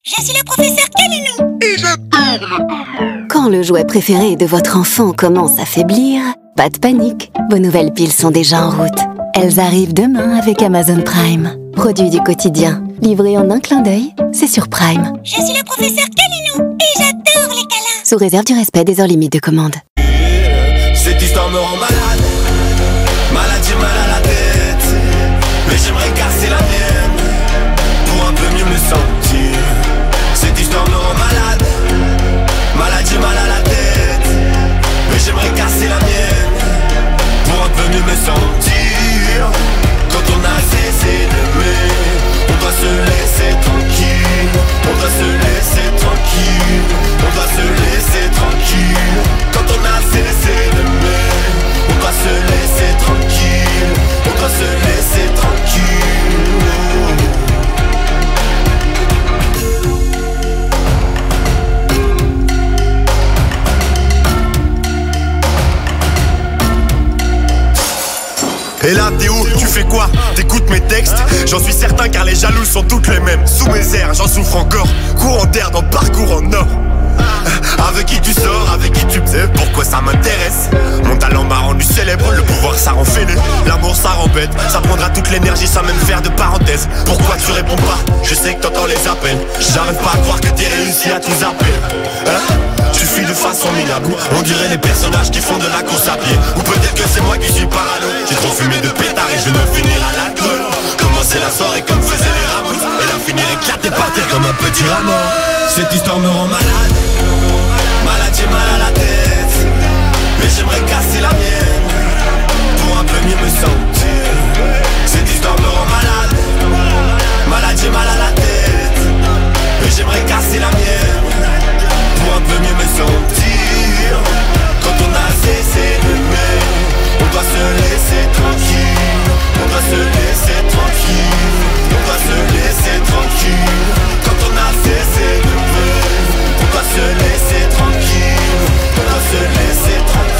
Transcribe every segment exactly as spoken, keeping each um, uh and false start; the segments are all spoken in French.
Je suis le professeur Kalinou. Et je tourne. Quand le jouet préféré de votre enfant commence à faiblir, pas de panique, vos nouvelles piles sont déjà en route. Elles arrivent demain avec Amazon Prime. Produit du quotidien, livré en un clin d'œil, c'est sur Prime. Je suis le professeur Kalinou et j'adore les câlins. Sous réserve du respect des heures limites de commande. Cette histoire me rend malade. Malade, j'ai mal à la tête. Mais j'aimerais casser la mienne pour un peu mieux me sentir. Cette histoire me rend malade. Malade, j'ai mal à la tête. Mais j'aimerais casser la mienne pour un peu mieux me sentir. Quand on a cessé d'aimer, on doit se laisser tranquille. On doit se laisser tranquille. On doit se laisser tranquille. Quand on a cessé d'aimer, on doit se laisser tranquille. On doit se laisser tranquille. Et là t'es où? Tu fais quoi? T'écoutes mes textes? J'en suis certain car les jaloux sont toutes les mêmes. Sous mes airs j'en souffre encore. Courant d'air dans parcours en or. Avec qui tu sors, avec qui tu sais pourquoi ça m'intéresse. Mon talent m'a rendu célèbre, le pouvoir ça rend fêlé. L'amour ça rend bête, ça prendra toute l'énergie sans même faire de parenthèse. Pourquoi tu réponds pas? Je sais que t'entends les appels. J'arrive pas à croire que t'es réussi à tout zapper, hein? Tu fuis de façon minable. On dirait les personnages qui font de la course à pied. Ou peut-être que c'est moi qui suis parano. J'ai trop fumé de pétard et je veux finir à l'alcool. Commencer la soirée comme faisaient les Ramos et la finir éclatée par terre comme un petit rameau. Cette histoire me rend malade. Malade, j'ai mal à la tête. Mais j'aimerais casser la mienne pour un peu mieux me sentir. Cette histoire me rend malade. Malade, j'ai mal à la tête. Mais j'aimerais casser la mienne pour un peu mieux me sentir. Quand on a cessé d'aimer, on doit se laisser tranquille. On doit se laisser tranquille. On doit se laisser tranquille. Quand on a cessé d'aimer, on doit se laisser tranquille. On doit se laisser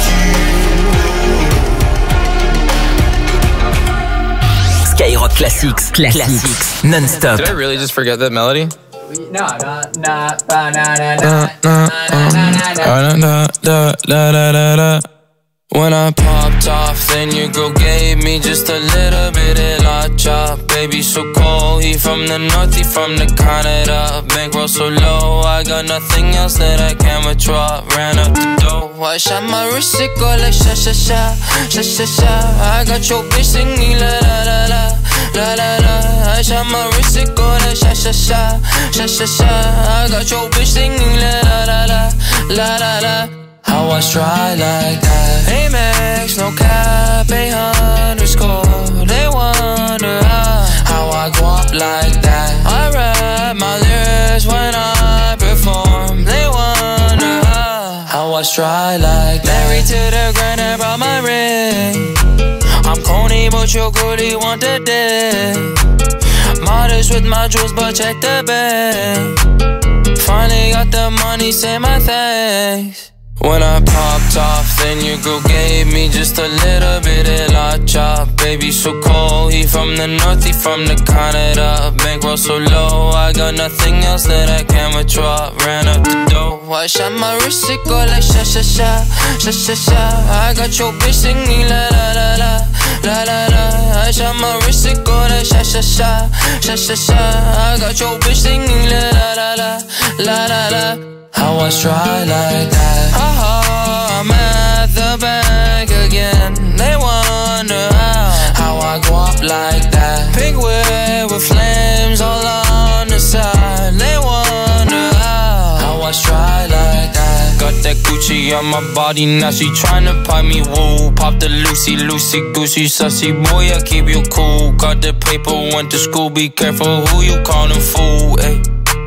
tranquille. Skyrock Classics, Classics, non-stop. Did I really just forget that melody? No, no, no, ba na na na na na na na na. When I popped off, then your girl gave me just a little bit of la chop. Baby so cold, he from the north, he from the Canada. Bankroll so low, I got nothing else that I can withdraw. Ran up the dough, I shot my wrist, it go like sha sha sha, sha sha sha. I got your bitch singing la la la la, la la la. I shot my wrist, it go like sha sha sha, sha sha sha. I got your bitch singing la la la la, la la la. How I try like that? Amex, no cap, eight underscore. They wonder how, how I go up like that. I rap my lyrics when I perform. They wonder how, how I try like that. Married to the grind, I brought my ring. I'm corny, but your goodie want the dick. Modest with my jewels, but check the bag. Finally got the money, say my thanks. When I popped off, then your girl gave me just a little bit of la chop. Baby so cold, he from the north, he from the Canada. Bankroll so low, I got nothing else that I can withdraw. Ran up the dough, I shot my wrist, it go like sha sha sha, sha sha sha. I got your bitch singing la la la la, la la la. I shot my wrist, it go like sha sha sha, sha sha sha. I got your bitch singing la la la la, la la la. How I try like that? Haha, I'm at the bank again. They wonder how, how I go up like that. Pink whip with flames all on the side. They wonder how, how I try like that. Got that Gucci on my body, now she tryna pop me, woo. Pop the Lucy, Lucy, Goosey, sussy boy, I keep you cool. Got the paper, went to school, be careful who you callin' fool, ayy.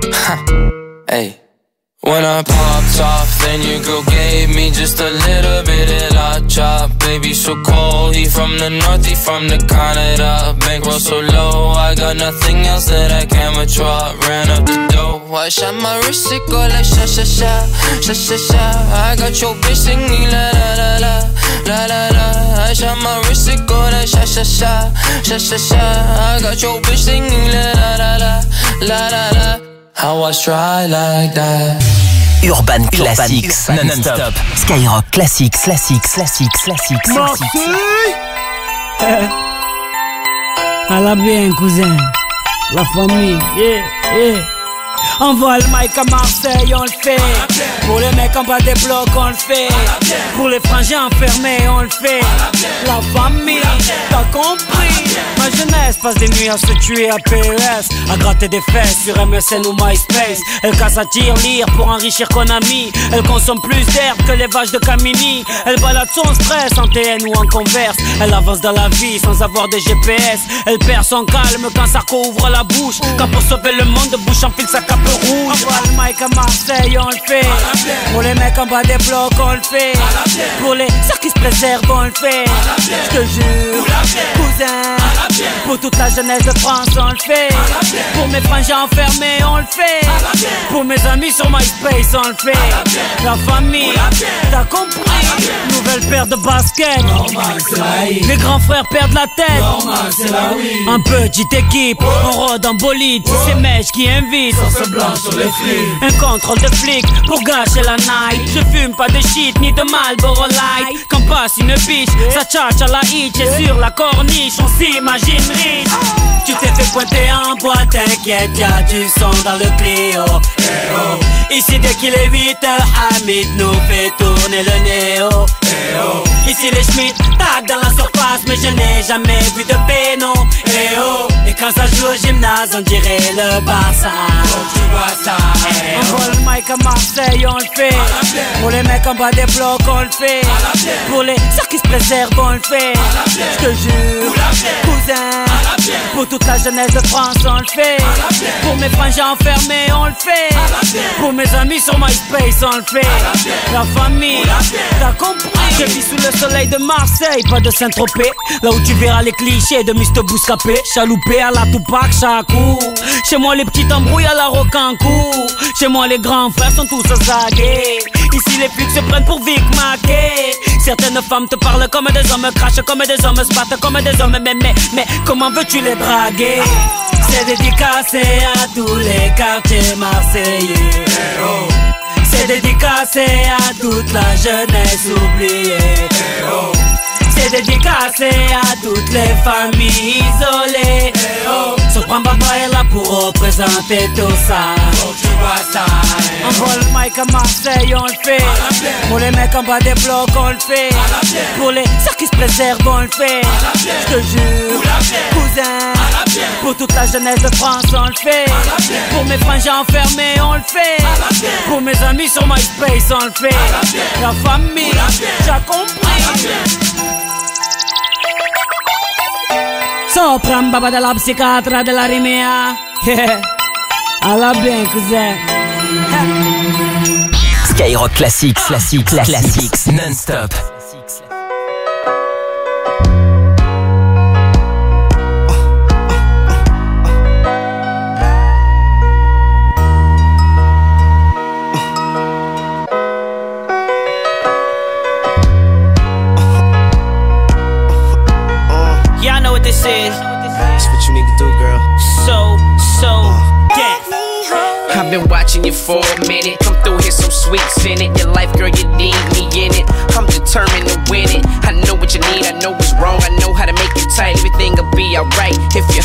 Ayy. When I popped off, then your girl gave me just a little bit of la chop. Baby so cold, he from the north, he from the Canada. Bankroll so low, I got nothing else that I can withdraw. Ran up the dough, I shot my wrist, it go like sha sha sha, sha sha sha. I got your bitch singing la la la la, la la la. I shot my wrist, it go like sha sha sha, sha sha sha. I got your bitch singing la la la la, la la la. How I try like that. Urban Classics, non-stop. Skyrock Classics, Classics, Classics, Classics. Marseille. À la bien, cousin. La famille, yeah, yeah. Envoie le mic à Marseille, on le fait. Pour les mecs en bas des blocs, on le fait. Pour les frangins enfermés, on le fait. La famille, t'as compris. Ma jeunesse passe des nuits à se tuer à P E S, à gratter des fesses sur M S N ou MySpace. Elle casse à tir, lire pour enrichir Konami. Elle consomme plus d'herbe que les vaches de Camini. Elle balade son stress en T N ou en Converse. Elle avance dans la vie sans avoir de G P S. Elle perd son calme quand Sarko ouvre la bouche. Quand pour sauver le monde, bouche enfile sa cape rouge. Envoie le mic à Marseille, on le fait. Pour les mecs en bas des blocs, on le fait. Pour les sœurs qui se préservent, on le fait. Je te jure, cousin. Pour toute la jeunesse de France, on le fait. Pour mes frangins enfermés, on le fait. Pour mes amis sur MySpace, on le fait. La famille, t'as compris. Nouvelle paire de baskets. Les grands frères perdent la tête. En petite équipe, on rôde en bolide. C'est mèches qui invitent. Un contrôle de flic pour gâcher la night. Je fume pas de shit ni de Marlboro Light. Quand passe une biche, ça tchatche à la hitch. Et sur la corniche, on s'imagine riche. Tu t'es fait pointer en boîte, t'inquiète, y'a du son dans le Clio. Ici dès qu'il est huit heures, Hamid nous fait tourner le néo. Ici les Schmitt tag dans la surface, mais je n'ai jamais vu de péno. Et quand ça joue au gymnase, on dirait le Barça. On vole le mic à Marseille, on le fait. Pour les mecs en bas des blocs, on le fait. Pour les sœurs qui se préservent, on le fait. Je te jure, cousin. Pour toute la jeunesse de France, on le fait. Pour mes frangins enfermés, on le fait. Pour mes amis sur MySpace, on le fait. La famille, t'as compris. Je vis sous le soleil de Marseille, pas de Saint-Tropez. Là où tu verras les clichés de mister Bouscapé. Chaloupé à la Tupac, chaque coup. Chez moi les petites embrouilles à la Rocancourt. Chez moi les grands frères sont tous zagués. Ici les flics se prennent pour Vic Mackey. Certaines femmes te parlent comme des hommes, crachent comme des hommes, se battent comme des hommes. Mais, mais, mais comment veux-tu les draguer? C'est dédicacé à tous les quartiers marseillais. C'est dédicacé à toute la jeunesse oubliée. C'est dédicacé à toutes les familles isolées. Sopran Baba est là pour représenter tout ça. On vole le mic à Marseille, on le fait. Pour les mecs en bas des blocs, on le fait. Pour les sœurs qui se préservent, on le fait. Je te jure, cousin. Pour toute la jeunesse de France, on le fait. Pour mes frangins enfermés, on le fait. Pour mes amis sur MySpace, on le fait. La famille, j'ai compris. Sopran Baba de la psychiatra de la Rimea. Yeah. À la bien, cousin. Skyrock Classics, Classics, Classics, non-stop. Y'all know what this is. That's what you need to do, girl. So, so, death. I've been watching you for a minute. Come through here, some sweets in it. Your life, girl, you need me in it. I'm determined to win it. I know what you need, I know what's wrong. I know how to make it tight. Everything'll be alright if you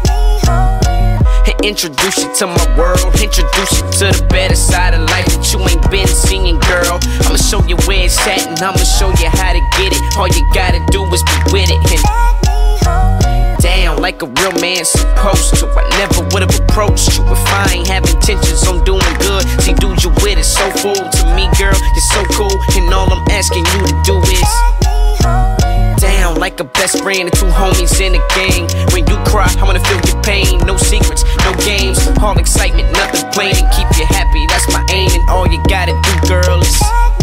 introduce you to my world. Introduce you to the better side of life that you ain't been seeing, girl. I'ma show you where it's at and I'ma show you how to get it. All you gotta do is be with it and down like a real man supposed to. I never would've approached you if I ain't have intentions on doing good. See, dude, you with it so full to me, girl. You're so cool, and all I'm asking you to do is down like a best friend and two homies in a gang. When you cry, I wanna feel your pain. No secrets, no games, all excitement, nothing plain. And keep you happy, that's my aim. And all you gotta do, girl, is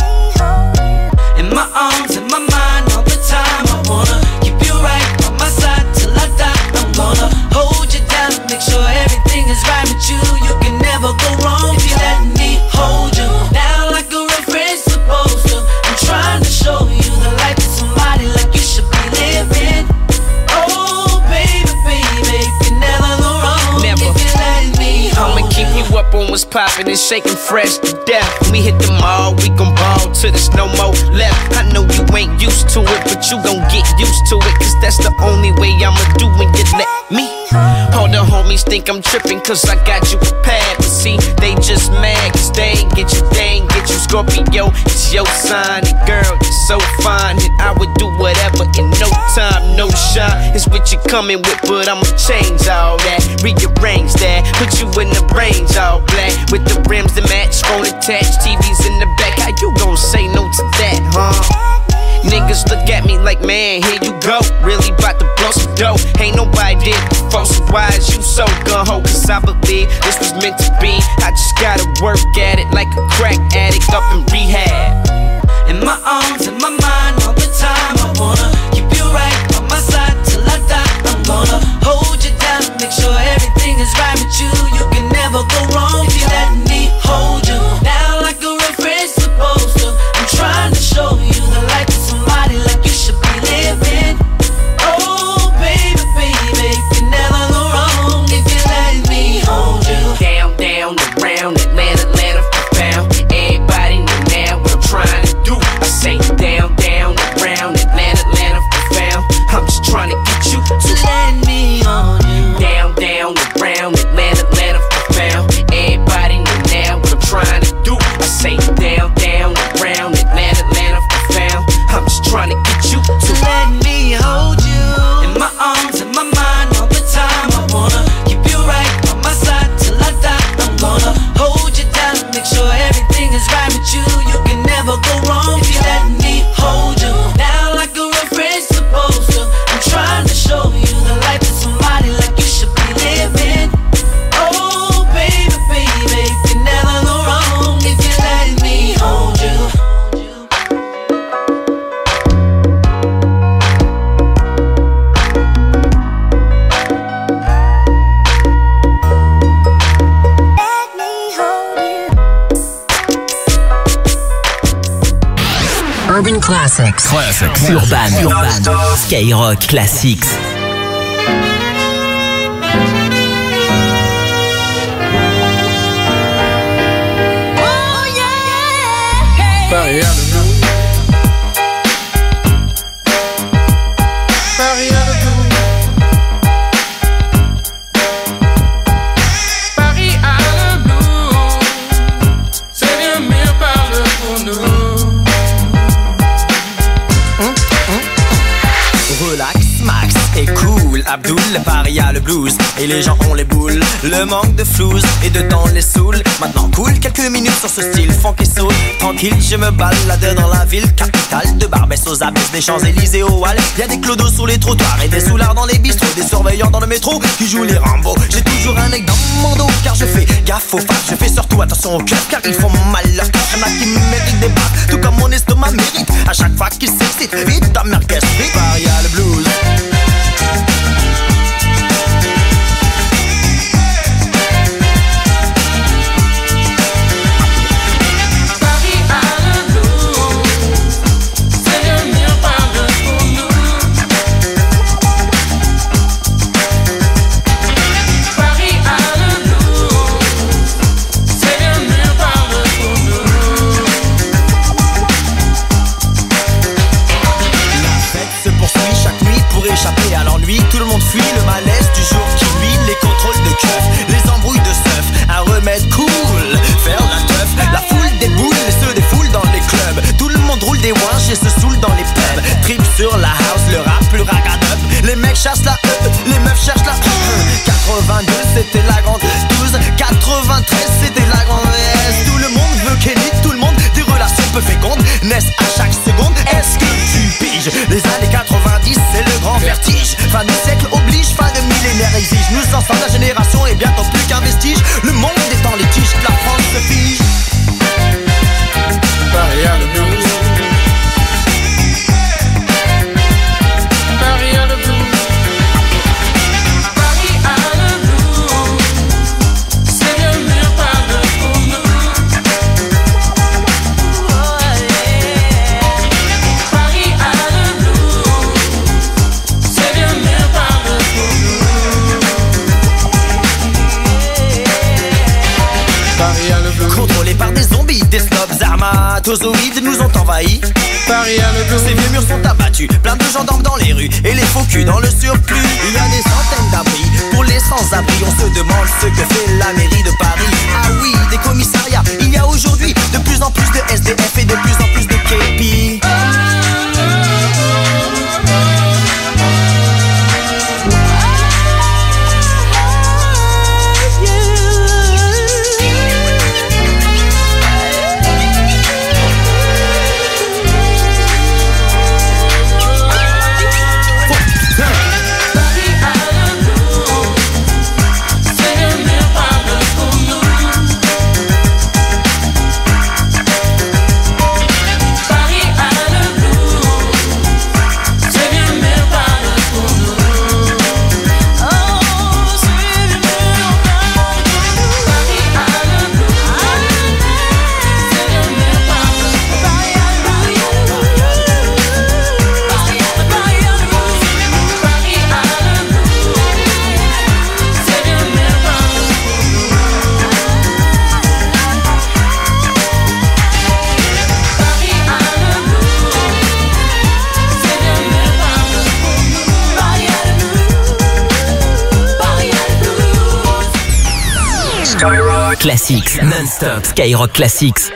in my arms, in my mind, all the time. I wanna keep you right on my side till I die. I'm gonna hold you down, make sure everything is right with you. You can never go wrong if you let me hold you down like a real friend's supposed to. I'm trying to show you the life of somebody like you should be living. Oh, baby, baby, you can never go wrong never. If you let me hold I'ma keep you up on laughing and shaking fresh to death. When we hit the mall, we gon' ball till there's no more left. I know you ain't used to it, but you gon' get used to it, cause that's the only way I'ma do when you let me. All the homies think I'm tripping cause I got you prepared, but see, they just mad cause they ain't get you, they ain't get you. Scorpio, it's your sign, and girl, you're so fine, and I would do whatever in no time, no shine. It's what you're coming with, but I'ma change all that, rearrange that, put you in the range all black, with the rims that match, phone attached, T Vs in the back. How you gon' say no to that, huh? Niggas look at me like, man, here you go. Really bout to blow some dough. Ain't nobody did before, so why is you so gung-ho? Cause I believe this was meant to be. I just gotta work at it like a crack addict up in rehab. In my arms, in my mind, all the time I wanna keep you right by my side till I die. I'm gonna hold you down, make sure everything is right with you. You can never go wrong if you let me hold you down like a real friend's supposed to. I'm trying to show you the life of somebody like you should be living. Oh baby, baby, you can never go wrong if you let me hold you. Down, down, around, Atlanta, Atlanta, profound. Everybody know now what I'm trying to do. I say down, down, around, Atlanta, Atlanta, profound. I'm just trying to get you to let me hold you. Down, down, around, Atlanta, Atlanta, profound. Everybody know now what I'm trying to do. I say down, down, around, Atlanta, Atlanta, profound. I'm just trying to get you to let me hold you. In my arms, in my mind, all the time I wanna keep you right by my side till I die. I'm gonna hold you down, make sure everything is right with you. You can never go wrong if you let me hold you down like a real friend's supposed to. I'm trying to show you the life of somebody like you should be living. Oh baby, baby, you can never go wrong if you let me hold you. Urban Classics. Classics. Urban. Urban. Skyrock Classics. Paris a le blues. Paris a le blues. Paris a le blues. Seigneur mien parle pour nous. Relax, max et cool. Abdoul, Paris a le blues. Et les gens ont les boules. Le manque de flouze et de temps les saoule. Maintenant cool quelques minutes sur ce style funk et soul. Tranquille, je me balade dans la ville capitale. De Barbès aux abysses, des Champs-Élysées aux Halles. Y'a des clodos sur les trottoirs et des soulards dans les bistrots. Des surveillants dans le métro qui jouent les Rambo. J'ai toujours un aigle dans mon dos car je fais gaffe aux femmes. Je fais surtout attention au cœur car ils font mal leur cœur. Y'en a qui méritent des baffes, tout comme mon estomac mérite. À chaque fois qu'ils s'excitent, vite ta merguez, vite. Paris a le blues. Échapper à l'ennui, tout le monde fuit le malaise du jour qui nuit, les contrôles de keuf, les embrouilles de seuf, un remède cool, faire la teuf, la foule déboule et se défoule dans les clubs, tout le monde roule des ouinges et se saoule dans les pubs, trip sur la house, le rap, le ragadup, les mecs chassent la E, les meufs cherchent la E, quatre-vingt-deux c'était la grande douze, quatre-vingt-treize c'était la grande S, tout le monde veut Kenny, tout le monde des relations peu fécondes, naissent à chaque seconde, est-ce que tu piges, les années quatre-vingt-dix c'est le grand vertige, fin du siècle oblige, fin de millénaire exige, nous ensemble la génération est bientôt plus qu'un vestige, le monde est en litige, la France se fige. Paris a le blues. Paris a le blues. Paris a le blues. C'est le mur par le pour nous. Paris a le blues. C'est le mur par beat, des snobs armatozoïdes nous ont envahis. Paris a le dos. Ces vieux murs sont abattus, plein de gendarmes dans les rues et les faux culs dans le surplus. Il y a des centaines d'abris pour les sans-abri. On se demande ce que fait la mairie de Paris. Ah oui, des commissariats. Il y a aujourd'hui de plus en plus de S D F et de plus en plus de K P. Classics, non-stop, Skyrock Classics.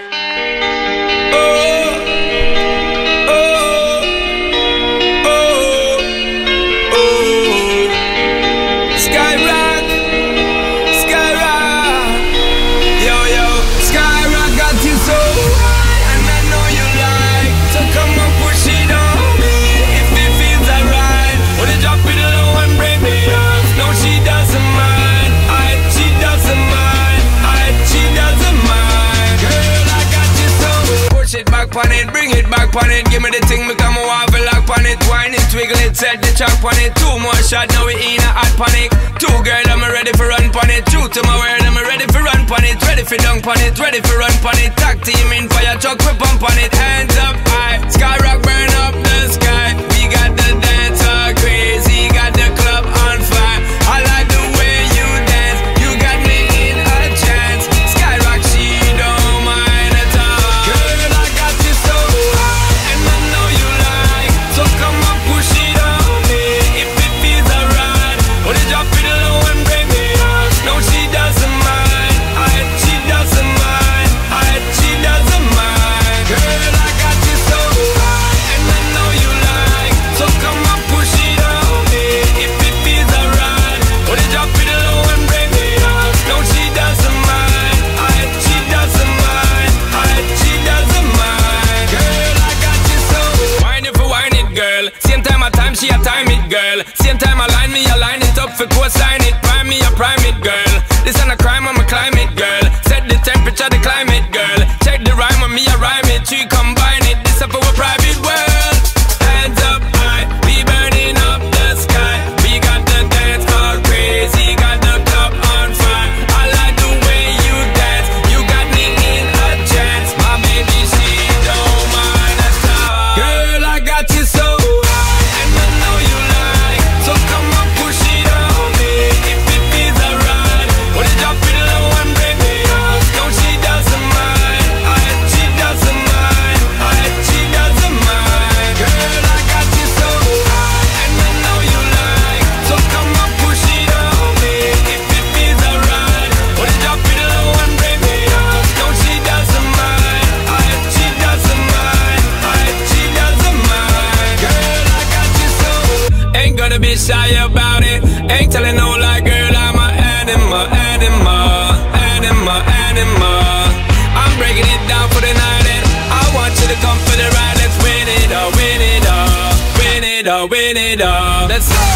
On it, bring it back on it, give me the thing, become a waffle lock on it, whine it, wiggle it, set the chop on it. Two more shots, now we in a hot panic. Two girl, I'm ready for run on it. True to my word, I'm ready for run on it. Ready for dunk on it, ready for run on it. Tag team in fire truck, we pump on it. Hands up high, Skyrock burn up the sky. We got the dancer crazy, got the club on fire. I like the way you dance, you got me in a chance. Skyrock, she don't mind at all. Girl, I got you so high, and I know you like. So come on, push it on me, if it feels alright. Wanna drop it low and bring me up. No, she doesn't mind, I, she doesn't mind, I, she doesn't mind. Girl, I got you so high, and I know you like. So come on, push it on me, if it feels alright. Wanna drop it low and bring me up. No, she doesn't mind, I, she doesn't mind, I, she doesn't mind. Girl, I got you so. Wine it for wine it, girl. Same time I time, she a time it, girl. Same time I line me, I line it up for cosign it. Prime me, I prime it, girl. This ain't a crime, I'm a climate, girl. Set the temperature, the climate, girl. Check the rhyme on me, I rhyme it. She combine it, this up for a private world. Hands up high, we burning up the sky. We got the dance all crazy, got the club on fire. I like the way you dance, you got me in a chance. My baby, she don't mind at all. Girl, I got you so high, and I know you like. So come on, push it on me, if it feels alright. Wanna drop it low and bring me up. No, she doesn't mind, I, she doesn't mind, I, she doesn't mind. Girl, I got you so high, and I know you like. So come on, push it on me, if it feels alright. Wanna drop it low and bring me up. No, she doesn't mind, I, she doesn't mind, I, she doesn't mind. Girl, I got you so. Ain't gonna be shy about it. Ain't telling no lie, girl, I'm a animal, animal, animal, animal. I'm breaking it down for the night, and I want you to come for the ride. Let's win it all, win it all, win it all, win it all. Let's go.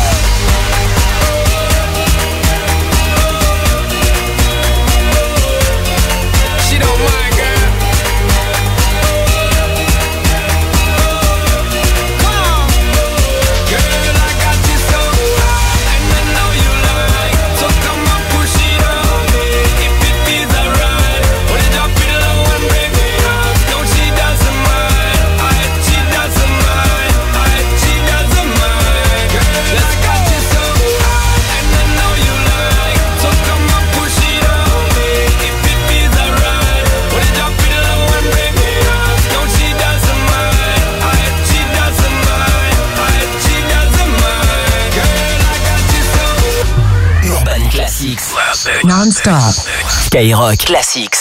She don't mind, girl. Come on. Girl, I got you so high, and I know you like. So come on, push it on me, if it feels alright. Wanna drop it low and bring me up. No, she doesn't mind, I, she doesn't mind, I, she doesn't mind. Girl, I got you non-stop. Skyrock Classics.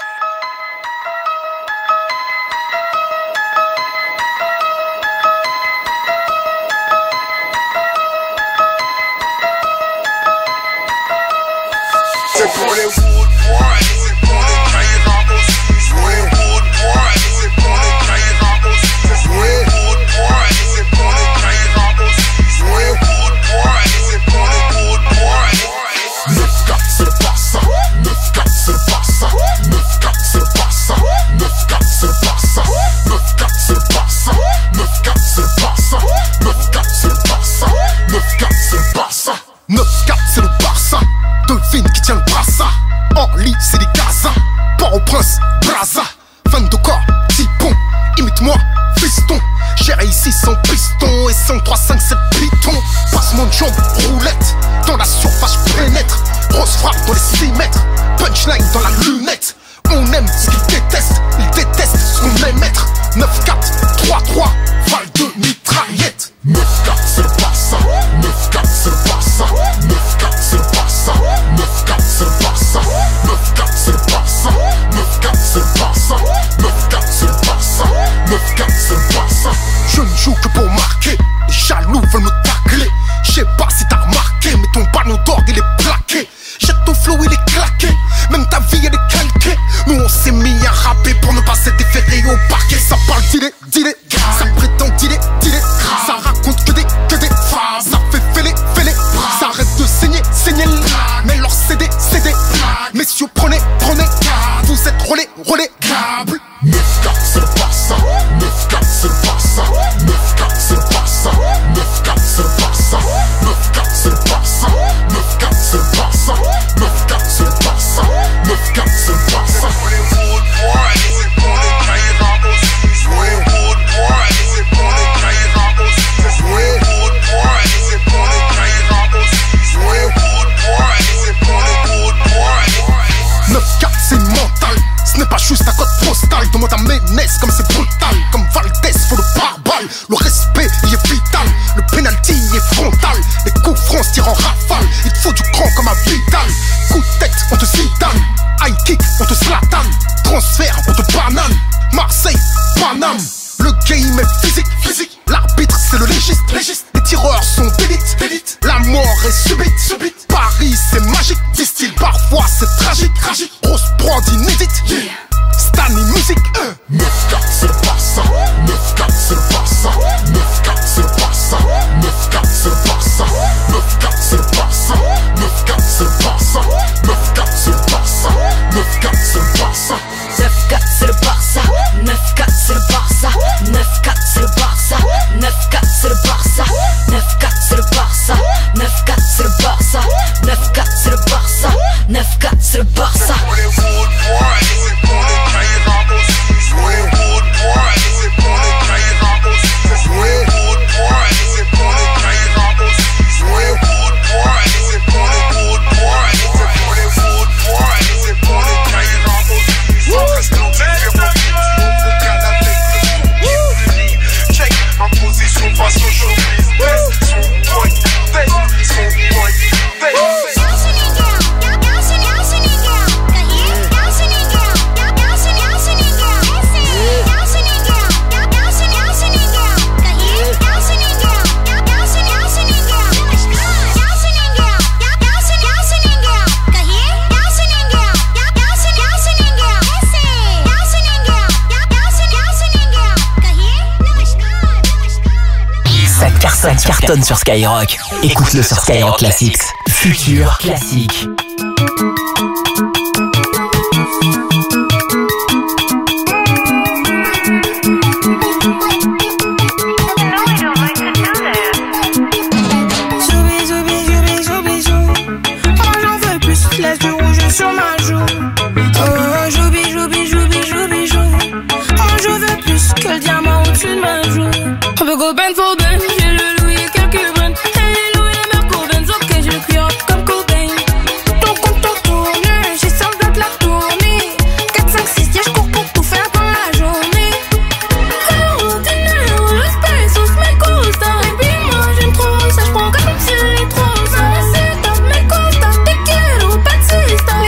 C'est pour les wood boys, c'est pour les caïras aussi. C'est pour les wood boys, c'est pour les caïras aussi. C'est pour les wood boys, c'est pour les caïras aussi. C'est pour les wood boys, c'est pour les wood boys. neuf quatre c'est le Barça, neuf quatre c'est le Barça, neuf quatre c'est le Barça, neuf quatre c'est le Barça, neuf quatre c'est le Barça, neuf quatre c'est le Barça, neuf quatre c'est le Barça, neuf quatre c'est le Barça, neuf quatre c'est le Barça. Devine qui tient le brassard. En lit c'est des Gaza. Port-au-Prince, Braza. vingt-deux corps, dix ponts. Imite-moi, fiston. Géré ici sans piston. Et cinq, trois, cinq, sept pitons. Passement de jambes, roulette. Dans la surface pénètre. Grosse frappe dans les six mètres. Punchline dans la lunette. On aime ce qu'ils détestent. Ils détestent ce qu'on aime être. neuf quatre, trois trois. Val de mitraillette. neuf quatre c'est le Barça. neuf quatre c'est le Barça. neuf quatre c'est le Barça. neuf quatre c'est le Barça. neuf quatre c'est le Barça. neuf quatre c'est le Barça. neuf quatre c'est le Barça. neuf quatre c'est le Barça. Je ne joue que pour marquer. Les jaloux veulent me tacler. Je sais pas si t'as remarqué, mais ton ballon d'or il est plaqué. Jette ton flow, il est claqué. Même ta vie elle est calquée. Nous on s'est mis à rapper pour ne pas s'être déféré au parquet. Ça parle d'idée, d'idée. Ça prétend d'idée, d'idée. Ça raconte que des, que des phrases. Ça fait fêler, fêler. Ça arrête de saigner, saigner. Mais leur C D, C D. Messieurs prenez, prenez. Vous êtes relais, relais. neuf quatre c'est le Barça. neuf quatre c'est le Barça. neuf quatre c'est le Barça. neuf quatre c'est le Barça. neuf quatre c'est le Barça. neuf quatre c'est le Barça. neuf quatre c'est le Barça. neuf quatre c'est le Barça. C'est pour les wood boys, c'est pour les caïras aussi. C'est pour les wood boys, c'est pour les caïras aussi. C'est pour les wood boys, c'est pour les caïras aussi. C'est pour les wood boys, c'est pour les wood boys. neuf quatre c'est mental. Ce n'est pas juste un code postal. Demande à Ménès comme c'est brutal. Comme Valdez, faut le pare-balles. Le respect il est vital. Le penalty il est frontal. Les coups francs tirent en rafale. Il faut du cran comme un Vidal. Coup de tête, on te Zidane. High kick, on te Zlatan. Transfert, on te banane. Marseille, Paname. Le game est physique, physique. L'arbitre c'est le légiste, légiste. Les tireurs sont d'élite, d'élite. La mort est subite, subite. Paris c'est magique, disent-ils. Parfois c'est tragique, tragique. Grosse prod inédite, yeah. Stanley musique, euh. neuf quatre c'est le Barça. neuf quatre c'est le Barça. neuf quatre c'est le Barça. neuf quatre c'est le Barça. neuf quatre c'est le Barça. neuf quatre c'est le Barça. neuf quatre c'est le Barça. neuf quatre c'est le Barça. neuf quatre c'est le Barça. neuf quatre c'est le Barça. neuf quatre c'est le Barça. neuf quatre c'est le Barça. neuf quatre c'est le Barça. neuf quatre c'est le Barça. neuf quatre c'est le Barça. neuf quatre c'est le Barça. C'est pour les wood boys, c'est pour les caïras aussi. C'est pour les wood boys, c'est pour les caïras aussi. C'est pour les wood boys, c'est pour les caïras aussi. C'est pour les wood boys, c'est pour les wood boys. C'est pour les wood boys, c'est pour les caïras aussi. Sans rester au check en position face au showbiz. Son boy, son boy, Ça cartonne sur Skyrock. Écoute-le sur Skyrock Classics. Futur classique. Sur ma joue, oh joubi joubi joubi joubi jou. Oh je veux plus que le diamant au-dessus de ma joue. On peut go ben for ben, j'ai le louis et quelques bennes. Hey Louis et Merco Benz, ok je crie up comme Cobain. Ton compte ton tourne, j'ai sans date la tournée. quatre, cinq, six, yeah, je cours pour tout faire dans la journée. Oh dinero, los pesos me gusta. Baby moi j'aime trop ça, j'prends comme si les trop ça. C'est top me gusta, te quiero, pas de sista.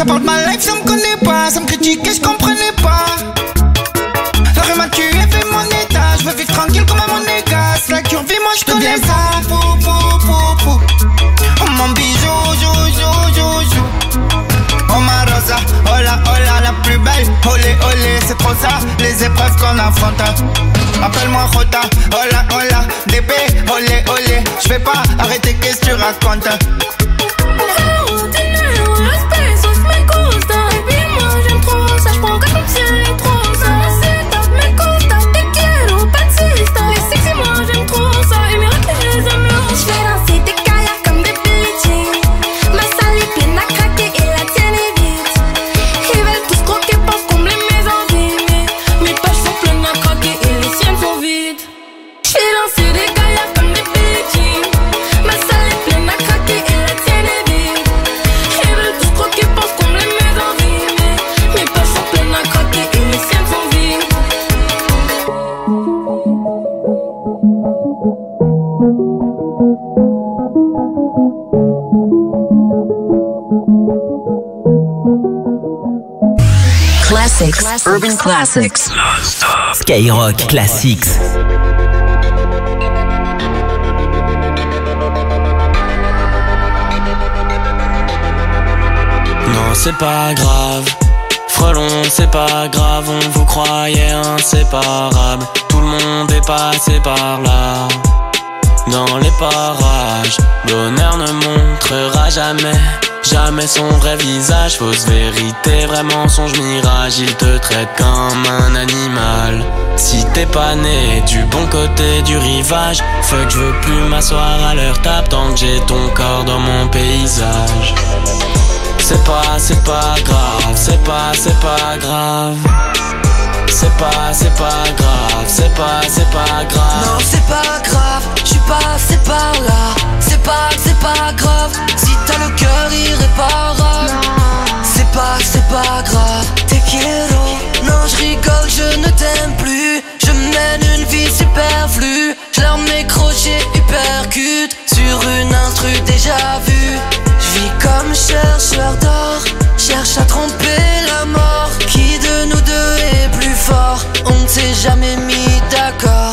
parle de ma life, ça me connaît pas. Ça me critique et je comprenais pas. La rue m'a tué, fait mon état. Je veux vivre tranquille comme un monégasque. La curvie, moi je connais ça. Pou, pou, pou, pou. Oh mon bijou, jou, jou, jou, jou. Oh ma rosa, oh la, oh la, la plus belle. Olé, olé, c'est trop ça, les épreuves qu'on affronte. Appelle-moi Rota, oh la, oh la, bébé, olé, olé. J'vais pas arrêter, qu'est-ce que tu racontes? Classics, Urban Classics, Skyrock Classics. Non, c'est pas grave. Frelon, c'est pas grave, on vous croyait inséparables. Tout le monde est passé par là. Dans les parages, bonheur ne montrera jamais, jamais son vrai visage. Fausse vérité, vrai mensonge, mirage. Il te traite comme un animal. Si t'es pas né du bon côté du rivage, fuck, je veux plus m'asseoir à leur table tant que j'ai ton corps dans mon paysage. C'est pas, c'est pas grave, c'est pas, c'est pas grave. C'est pas, c'est pas grave, c'est pas, c'est pas grave. Non, c'est pas grave, j'suis passé par là. C'est pas, c'est pas grave, si t'as le cœur irréparable. C'est pas, c'est pas grave, t'es quiero. Non, j'rigole, je ne t'aime plus. Je mène une vie superflue. J'l'arme mes crochets hypercute sur une instru déjà vue. J'vis comme chercheur d'or, cherche à tromper la mort. Qui de nous deux est plus fort? On ne s'est jamais mis d'accord.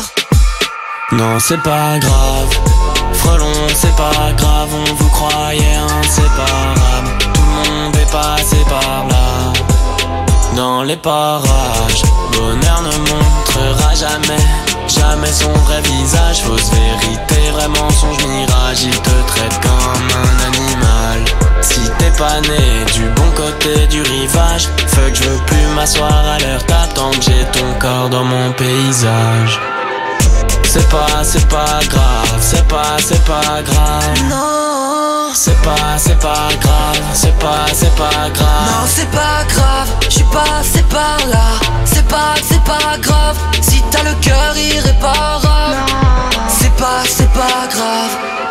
Non, c'est pas grave. Frelon, c'est pas grave, on vous croyait inséparables. Tout le monde est passé par là. Dans les parages, bonheur ne montrera jamais, jamais son vrai visage. Fausse vérité, vrai mensonge, mirage. Il te traite comme un animal. Si t'es pas né du bon côté du rivage, fuck, je veux plus m'asseoir à leur table tant que j'ai ton corps dans mon paysage. C'est pas, c'est pas grave, c'est pas, c'est pas grave. Non, c'est pas, c'est pas grave, c'est pas, c'est pas grave. Non, c'est pas grave, j'suis passé par là. C'est pas, c'est pas grave, si t'as le cœur irréparable. C'est pas, c'est pas grave.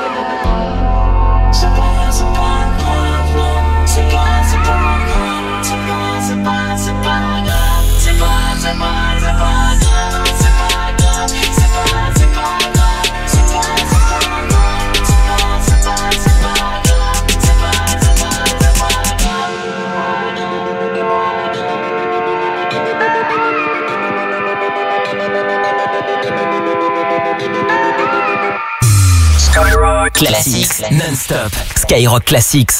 C'est pas, c'est pas grave, non. C'est pas, c'est pas grave, c'est pas, c'est pas, c'est pas grave. C'est pas, c'est pas, c'est pas grave, c'est pas grave. C'est pas, c'est pas grave, c'est pas, c'est pas grave. C'est pas, c'est pas, c'est pas grave, c'est pas, c'est pas, c'est pas grave. Skyrock Classics non-stop. Skyrock Classics.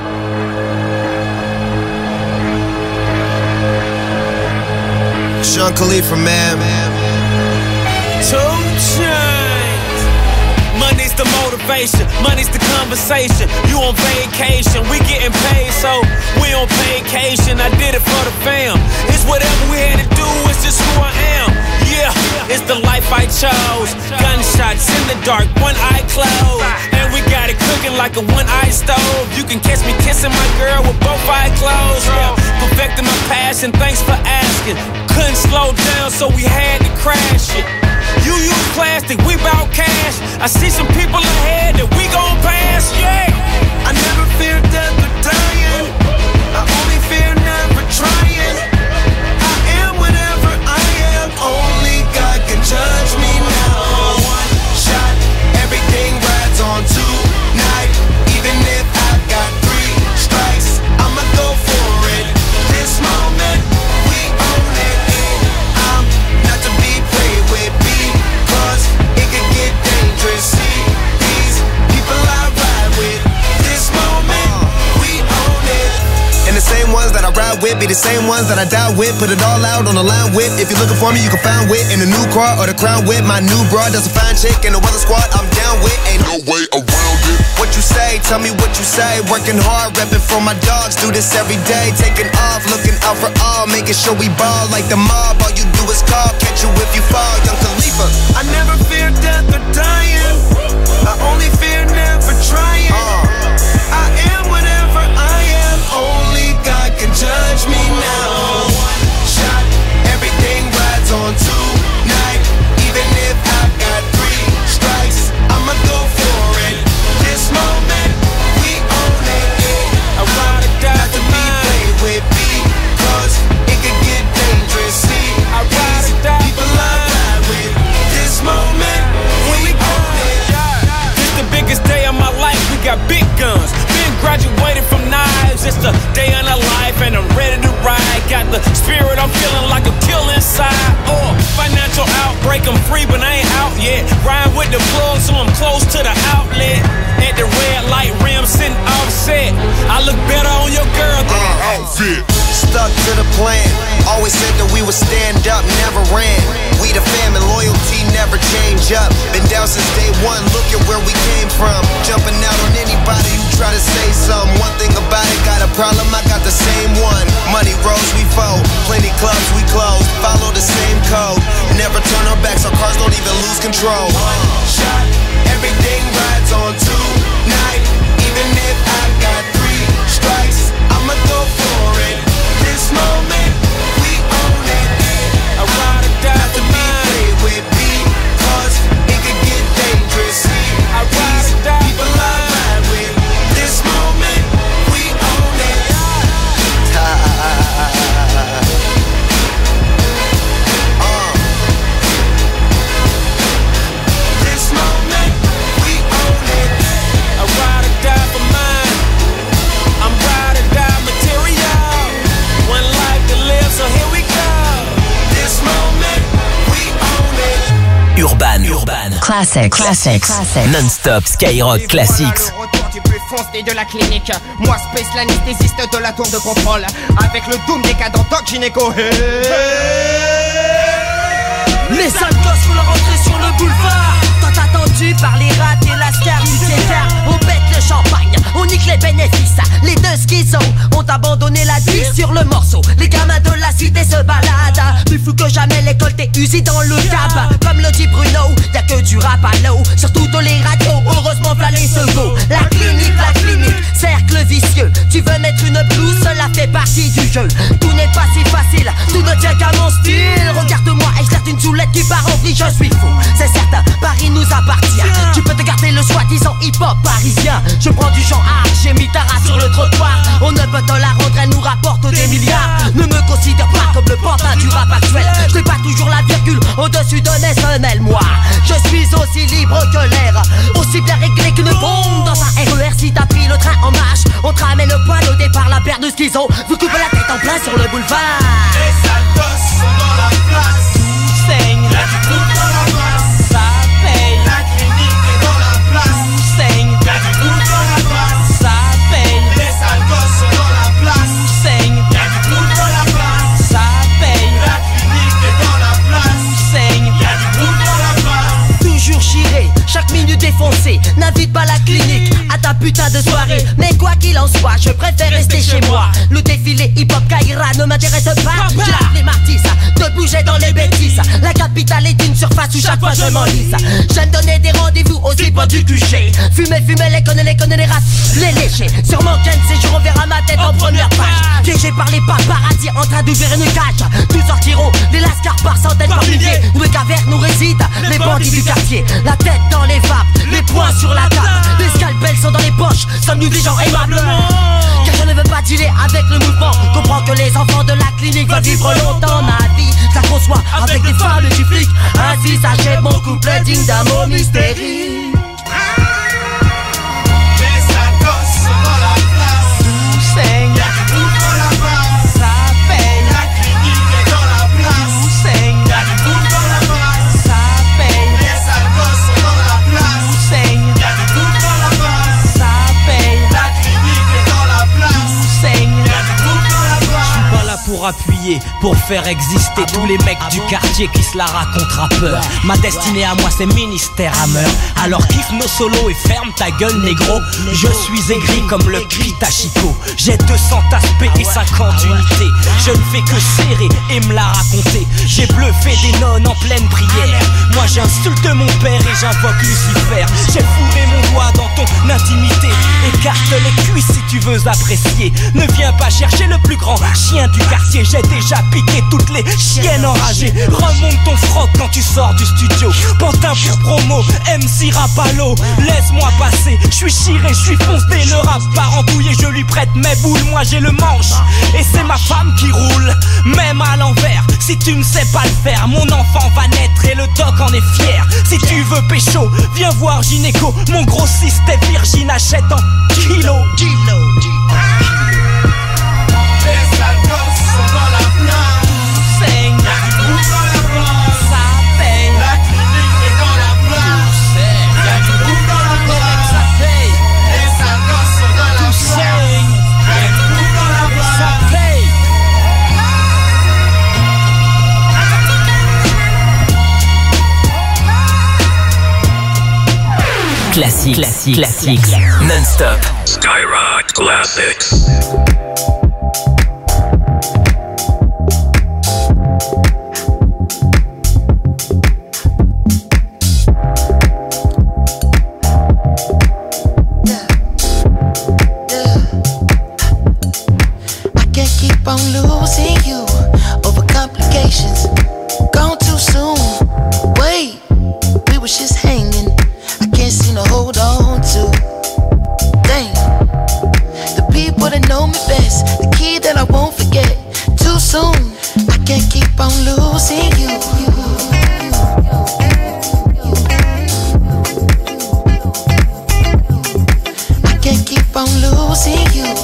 Sean Khalifa, man. Two chains. Money's the motivation, money's the conversation. You on vacation, we getting paid, so we on vacation. I did it for the fam. It's whatever we had to do, it's just who I am. Yeah, it's the life I chose. Gunshots in the dark, one eye closed. And we got it cooking like a one-eye stove. You can catch me kissing my girl with both eyes closed. Yeah, perfecting my passion, thanks for asking. Couldn't slow down, so we had to crash it. You use plastic, we bout cash. I see some people ahead that we gon' pass, yeah. I never fear death or dying. I only fear never trying. I am whatever I am. Only God can judge me now. One shot, everything rides on tonight. Even if I got three strikes, I'ma go for niggas, same ones that I died with. Put it all out on the line with. If you're looking for me, you can find wit in the new car or the crown with. My new broad does a fine chick and the weather squad I'm down with. Ain't no way around it. What you say, tell me what you say. Working hard, repping for my dogs. Do this every day, taking off, looking out for all. Making sure we ball like the mob. All you do is call, catch you if you fall. Young Khalifa. I never fear death or dying. I only fear never trying. uh. I am whatever I am. Only God can judge me now. One shot, everything rides on tonight. Even if I've got three strikes, I'ma go for it. This moment, we own it. Yeah. I ride or die not to be played with because it could get dangerous. See, I ride or die people I ride with. This moment, we own it. This the biggest day of my life. We got big guns. Been graduated from knives. It's the day of the life, and I'm ready to ride. Got the spirit, I'm feeling like a kill inside. Oh, financial outbreak, I'm free, but I ain't out yet. Ride with the plug, so I'm close to the outlet. At the red light rim, sitting offset. I look better on your girl than uh, outfit. Stuck to the plan. Always said that we would stand up, never ran. We the fam and loyalty never change up. Been down since day one, look at where we came from. Jumping out on anybody who try to say something. One thing about it, got a problem, I got the same one. Money rolls, we fold. Plenty clubs, we close. Follow the same code. Never turn our backs, our cars don't even lose control. One shot, everything rides on tonight. Even if I've got three strikes, I'ma go for it. This moment, we own it. I ride or die not to be played with because it could get dangerous. See, I ride or die people I ride with. This moment, we own it. uh. This moment, we own it. I ride or die for mine. I'm ride or die material. One life to live, so here we go. This moment, we own it. Urban, Urban, Classics, Classics, Classics. Non-stop Skyrock Classics. Du plus foncé de la clinique. Moi, Space, l'anesthésiste de la tour de contrôle. Avec le doom des cas d'antoc gynéco. Hey. Les sales gosses font leur entrée sur le boulevard. Tant attendu par les rats et la star du César. On pète le champagne, on nique les bénéfices. Les deux schizos ont abandonné la vie sur le morceau. Les gamins de la cité se baladent. Plus fou que jamais, l'école t'est usée dans le cab. Comme le dit Bruno, y'a que du rap à l'eau. Sur toutes les radios, heureusement v'là les secours. La clinique, la clinique, cercle vicieux. Tu veux mettre une blouse, cela fait partie du jeu. Tout n'est pas si facile, tout ne tient qu'à mon style. Regarde-moi et je l'air d'une zoulette qui part en vrille, je suis fou. C'est certain, Paris nous appartient. Tu peux te garder le soi-disant hip-hop parisien. Je prends du genre art, j'ai mis ta race sur le trottoir. On ne peut te la rendre, elle nous rapporte des milliards. Ne me considère pas comme le pantin du rap actuel. Je n'ai pas toujours la virgule au-dessus de mes semelles. Moi, je suis aussi libre que l'air, aussi bien réglé qu'une bombe dans un R E R. Si t'as pris le train en marche, on te ramène le poil au départ. La paire de schizo vous coupe la tête en plein sur le boulevard. Les sales gosses sont dans la place. Tout saigne, y'a du tout dans la place. Ça paye, la clinique est dans la place. Tout saigne, y'a du tout dans la place. Ça paye, les sales gosses sont dans la place. Tout saigne, y'a du tout dans la place. Ça paye, la clinique est dans la place. Tout saigne, y'a du tout dans la place. Toujours chiré, chaque minute défoncée. N'invite pas la clinique à ta putain de soirée. Mais quoi qu'il en soit, je préfère rester chez moi. Le défilé hip-hop Kaira ne m'intéresse pas. J'ai appelé Martis de bouger dans les bêtises. La capitale est une surface où chaque fois je m'enlise. J'aime donner des rendez-vous aux hip-hop du Q G. Fumer, fumer, les connaît, les connaît, les races, les lécher. Sûrement qu'un de ces jours on verra ma tête en première page. Piégé par les paparazzi en train d'ouvrir une cage. Tous sortiront, des lascars par centaines, par milliers. Où les cavernes nous résident, les bandits du quartier. La tête dans les vapes, les poings sur la table. Les scalpels sont dans les poches, sommes-nous des gens aimablement. Car je ne veux pas dealer avec le mouvement. Comprends que les enfants de la clinique veulent vivre longtemps. Ma vie, je la conçois avec des femmes du flic. Ainsi s'achève mon couplet digne d'un mot mystérique. Les sales gosses sont dans la place. Tout saigne, y'a du tout dans la place. Ça paye, la clinique est dans la place. Tout saigne, y'a du tout dans la place. Ça paye, les sales gosses sont dans la place. Tout saigne, y'a du tout dans la place. Ça paye, la clinique est dans la place. Tout saigne, y'a du tout dans la place. Pas là pour pour appuyer, pour faire exister ah tous bon les mecs ah du bon quartier qui se la racontent rappeurs. Ouais. Ma destinée à moi c'est ministère Hammer. Alors kiffe nos solos et ferme ta gueule négro. Je suis aigri comme le Pitachico. J'ai deux cents aspects et cinquante unités. Je ne fais que serrer et me la raconter. J'ai bluffé des nonnes en pleine prière. Moi j'insulte mon père et j'invoque Lucifer. J'ai fourré mon doigt dans ton intimité. Écarte les cuisses si tu veux apprécier. Ne viens pas chercher le plus grand chien du quartier. J'ai déjà piqué toutes les chiennes enragées. Remonte ton froc quand tu sors du studio. Pantin pour promo, M C Rapalo. Laisse-moi passer, je suis chiré, je suis foncé. Le rap part en douille et je lui prête mes boules. Moi j'ai le manche et c'est ma femme qui roule. Même à l'envers, si tu ne sais pas le faire, mon enfant va naître et le doc en est fier. Si tu veux pécho, viens voir gynéco. Mon grossiste est Virgin, achète en kilo. Kilo. Les sales gosses sont dans la place. Saigne. Y'a du groupe dans la place. Ça paye. La clinique est dans la place. Y'a du groupe dans la place. Ça paye. Les sales gosses sont dans la place. Y'a du groupe dans la place. Ça paye. Classique, classique, classique, non-stop. Skyrock Classics. On losing you over complications. Gone too soon. Wait, we was just hanging. I can't seem to hold on to. Dang, the people that know me best, the key that I won't forget. Too soon, I can't keep on losing you. I can't keep on losing you.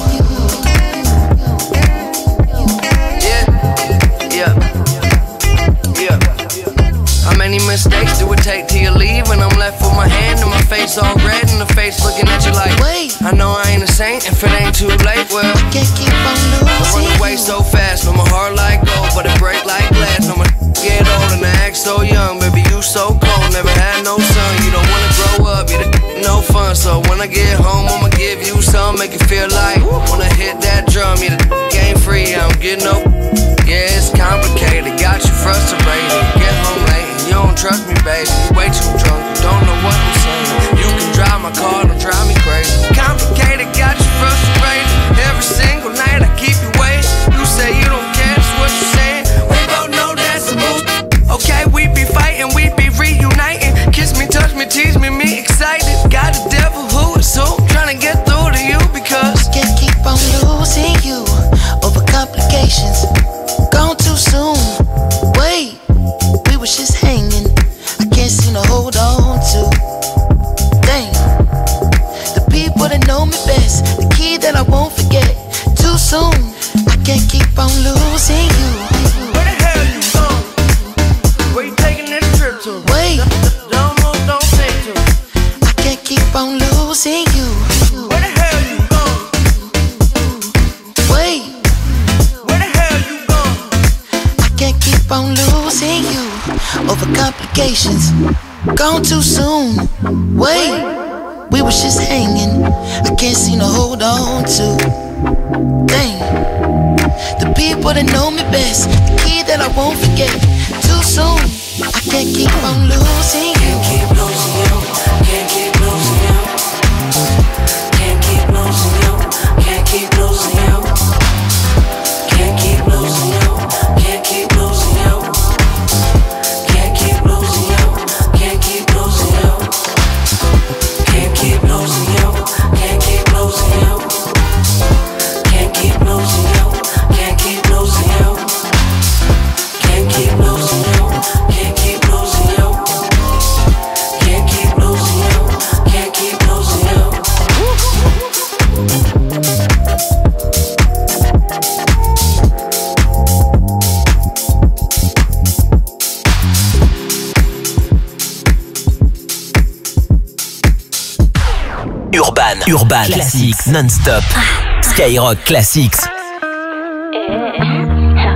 Mistakes do it take till you leave? And I'm left with my hand and my face all red and the face looking at you like, wait, I know I ain't a saint if it ain't too late. Well, I can't keep on losing. I run away so fast, no my heart like gold, but it break like glass. No my get old and I act so young, baby you so cold, never had no son. You don't wanna grow up, you the no fun. So when I get home, I'ma give you some, make it feel like when I hit that drum, you the game free, I don't get no. Yeah, it's complicated, got you frustrated. Get home late. You don't trust me, baby, you way too drunk, you don't know what I'm saying. You can drive my car, don't drive me crazy. Complicated, got you frustrated. Every single night I keep you waiting. You say you don't care, that's what you're saying. We both know that's a move. Okay, we be fighting, we be reuniting. Kiss me, touch me, tease me, me excited. Got a devil who is who, trying to get through to you because I can't keep on losing you over complications. Gone too soon, wait, we was just hanging. I can't seem to hold on to. Dang, the people that know me best, the key that I won't forget. Too soon, I can't keep on losing you. Where the hell you going? Where you taking this trip to? Wait, don't move, don't say to. I can't keep on losing you. Where the hell you going? Wait, where the hell you going? I can't keep on losing you over complications. Gone too soon. Wait, we was just hanging. I can't seem to hold on to. Dang, the people that know me best, the key that I won't forget. Too soon, I can't keep on losing you. Can't keep losing you. Can't keep losing you. Can't keep losing you. Can't keep losing you. Can't keep losing you. Can't keep losing you. Can't keep losing you. Can't keep losing you. Can't keep losing you. Can't keep losing you. Can't keep losing you. Can't keep losing you. Can't keep losing you. Can't keep losing you. Can't keep losing you. Can't keep losing you. Urban, Urban, Classics, non-stop. Skyrock Classics. Yeah.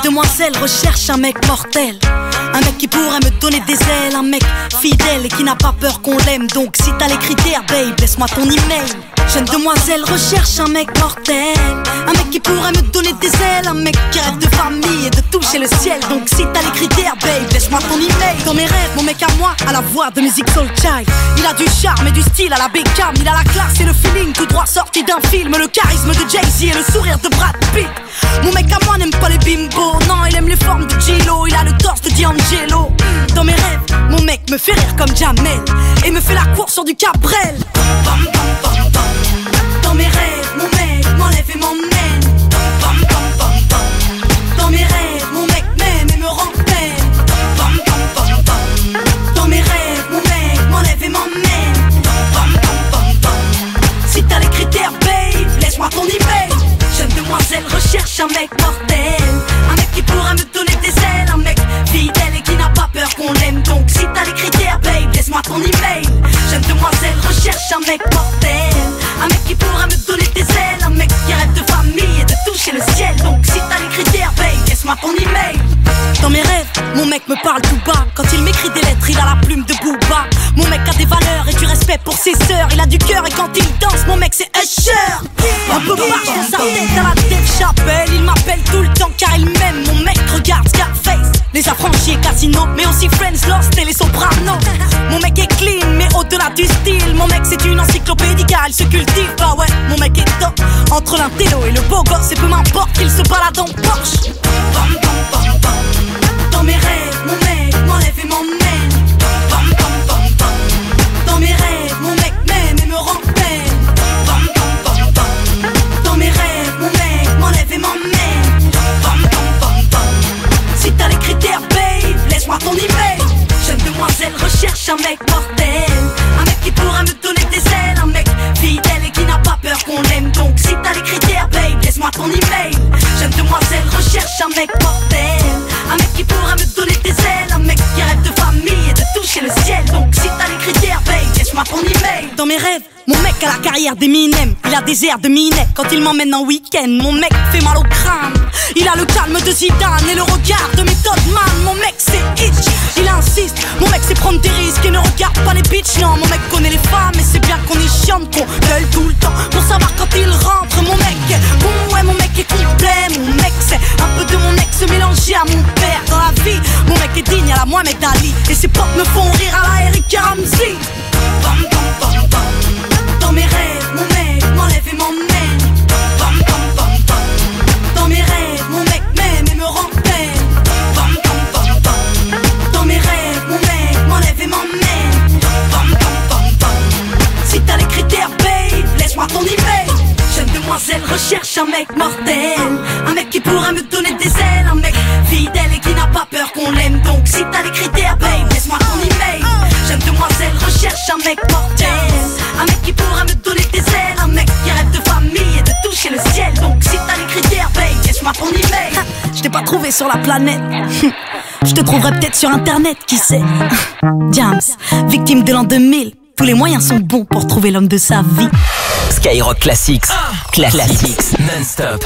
demoiselle recherche un mec mortel, un mec qui pourrait me donner des ailes, un mec fidèle et qui n'a pas peur qu'on l'aime. Donc si t'as les critères, babe, laisse-moi ton email. Jeune demoiselle recherche un mec mortel, un mec qui pourrait me donner des ailes, un mec qui rêve de famille et de toucher le ciel. Donc si t'as les critères, babe, laisse-moi ton email. Dans mes rêves, mon mec à moi a la voix de Music Soul Child. Il a du charme et du style à la Beckham. Il a la classe et le feeling tout droit sorti d'un film, le charisme de Jay-Z et le sourire de Brad Pitt. Mon mec à moi n'aime pas les bimbos, non, il aime les formes de J-Lo. Il a le torse de D'Angelo. Dans mes rêves, mon mec me fait rire comme Jamel et me fait la course sur du Cabrel. Bam, bam, bam, bam. Dans mes rêves, mon mec m'enlève et m'emmène. Bam, bam, bam, bam. Dans mes rêves, mon mec m'aime et me rend peine. Bam, bam, bam, bam. Dans mes rêves, mon mec m'enlève et m'emmène. Bam, bam, bam, bam. Si t'as les critères, babe, laisse-moi ton email. Jeune demoiselle recherche un mec mortel, un mec qui pourrait me donner des ailes, un mec fidèle et qui n'a pas peur qu'on l'aime. Donc si t'as les critères, babe, laisse-moi ton email. Jeune demoiselle recherche un mec mortel, un mec qui pourrait me donner des ailes, un mec qui rêve de famille et de toucher le ciel. Donc si t'as les critères, babe, laisse-moi ton email. Dans mes rêves, mon mec me parle tout bas. Quand il m'écrit des lettres, il a la plume de Booba. Mon mec a des valeurs et du respect pour ses sœurs. Il a du cœur et quand il danse, mon mec c'est Usher. Un peu marche dans sa tête à la Dave Chappelle. Il m'appelle tout le temps car il m'aime. Mon mec regarde Scarface, Les Affranchis et Casino, mais aussi Friends, Lost et les Sopranos. Mon mec est clean mais au-delà du style. Mon mec c'est une encyclopédie car il se cultive. Bah ouais, mon mec est top. Entre l'intello et le beau gosse, et peu m'importe qu'il se balade en Porsche. Bam bam bam bam. Dans mes rêves, mon mec m'enlève et m'emmène. Bam bam bam bam. Dans mes rêves, mon mec m'aime et me rend peine. Bam bam bam bam. Dans mes rêves, mon mec m'enlève et m'emmène. Bam bam bam bam. Si t'as les critères, babe, laisse-moi ton email. Jeune demoiselle recherche un mec mortel, un mec qui pourrait me donner des ailes, un mec fidèle et qui n'a pas peur qu'on l'aime. Donc si t'as les critères, babe, laisse-moi ton email. Jeune demoiselle recherche un mec mortel, un mec qui pourrait me donner des ailes, un mec qui rêve de famille et de toucher le ciel. Donc si t'as les critères, babe, laisse-moi ton email. Dans mes rêves, mon mec a la carrière d'Eminem, il a des airs de Minet quand il m'emmène en week-end. Mon mec fait mal au crâne, il a le calme de Zidane et le regard de Method Man. Mon mec c'est Hitch, il insiste, mon mec c'est prendre des risques et ne regarde pas les bitches. Non, mon mec connaît les femmes et c'est bien qu'on est chiante, qu'on gueule tout le temps pour savoir quand il rentre. Mon mec est bon, ouais, mon mec est complet. Mon mec c'est un peu de mon ex mélangé à mon père. Dans la vie, mon mec est digne à la Mohamed Ali et ses potes me font rire à la Eric Ramsey. Bam bam bam bam. Dans mes rêves, mon mec m'enlève et m'emmène. Bam bam bam bam. Dans mes rêves, mon mec m'aime et me rend peine. Bam bam bam bam. Dans mes rêves, mon mec m'enlève et m'emmène. Bam bam bam bam. Si t'as les critères, babe, laisse-moi ton email. Jeune demoiselle recherche un mec mortel, un mec qui pourrait me donner des ailes, un mec fidèle et qui n'a pas peur qu'on l'aime. Donc si t'as les critères, babe, laisse-moi ton email. Jeune demoiselle recherche un mec mortel, un mec qui pourrait me donner des ailes, un mec qui rêve de famille et de toucher le ciel. Donc si t'as les critères, babe, laisse-moi ton email. Je t'ai pas trouvé sur la planète, je te trouverai peut-être sur internet, qui sait. James, victime de l'an deux mille, tous les moyens sont bons pour trouver l'homme de sa vie. Skyrock Classics, Classics non-stop.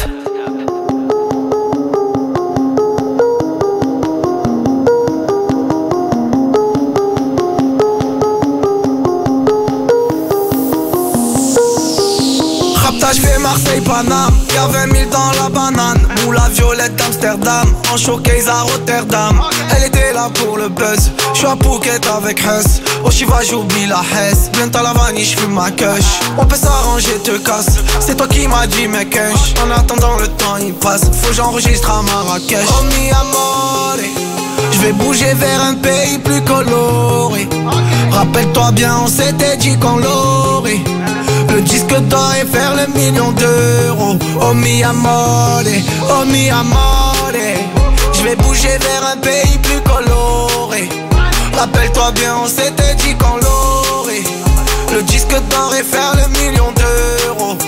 Je fais Marseille Paname, y'a vingt mille dans la banane. Moula violette d'Amsterdam, en showcase à Rotterdam. Elle était là pour le buzz, j'suis à Phuket avec Hess. Au Chiva j'oublie la Hess, bientôt à la vanille j'fume ma kush. On peut s'arranger, te casse, c'est toi qui m'as dit mec kush. En attendant le temps il passe, faut j'enregistre à Marrakech. Oh mi amore, j'vais bouger vers un pays plus coloré. Rappelle-toi bien on s'était dit qu'on l'aurait. Le disque d'or et faire le million d'euros. Oh mi amore, oh mi amore. Je vais bouger vers un pays plus coloré. Rappelle-toi bien on s'était dit qu'on l'aurait. Le disque d'or et faire le million d'euros. Oh mi